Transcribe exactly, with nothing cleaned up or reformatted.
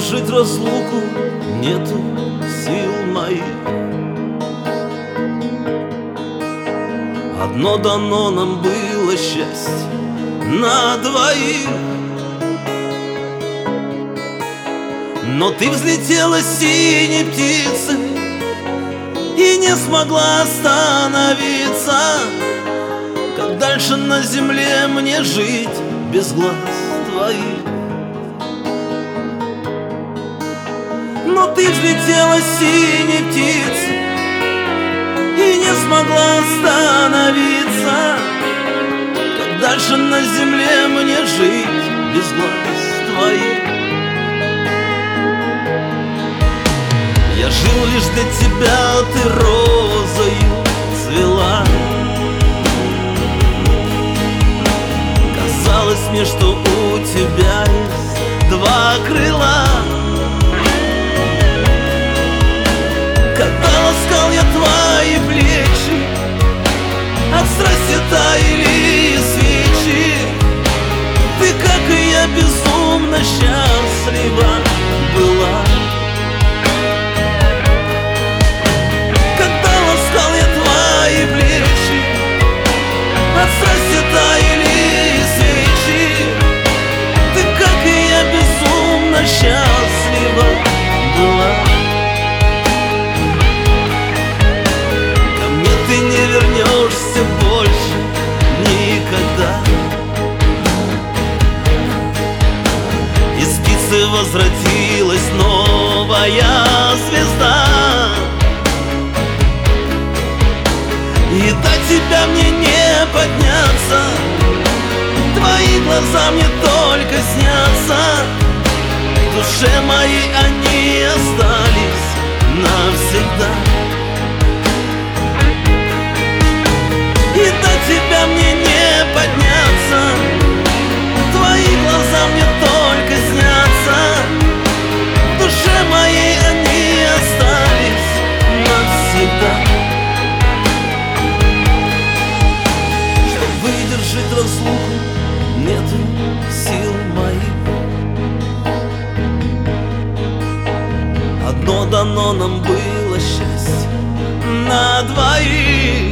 выдержать разлуку нету сил моих. Одно дано нам было счастье на двоих, но ты взлетела синей птицей и не смогла остановиться. Как дальше на земле мне жить без глаз твоих? Но ты взлетела синей птицей и не смогла остановиться. Как дальше на земле мне жить без глаз твоих? Я жил лишь для тебя, ты розою цвела. Казалось мне, что у тебя есть два крыла. Когда ласкал я твои плечи, от страсти таяли свечи. Ты, как и я, безумно счастлива была. Когда ласкал я твои плечи, от страсти таяли свечи. Ты, как и я, безумно счастлива была. Ты не вернешься больше никогда. Из птицы возвратилась новая звезда, и до тебя мне не подняться. Твои глаза мне только снятся. В душе моей они остались навсегда. И до тебя мне не подняться. Твои глаза мне только снятся. В душе моей они остались навсегда. Чтоб выдержать разлуку нету сил моих. Одно дано нам было счастье на двоих.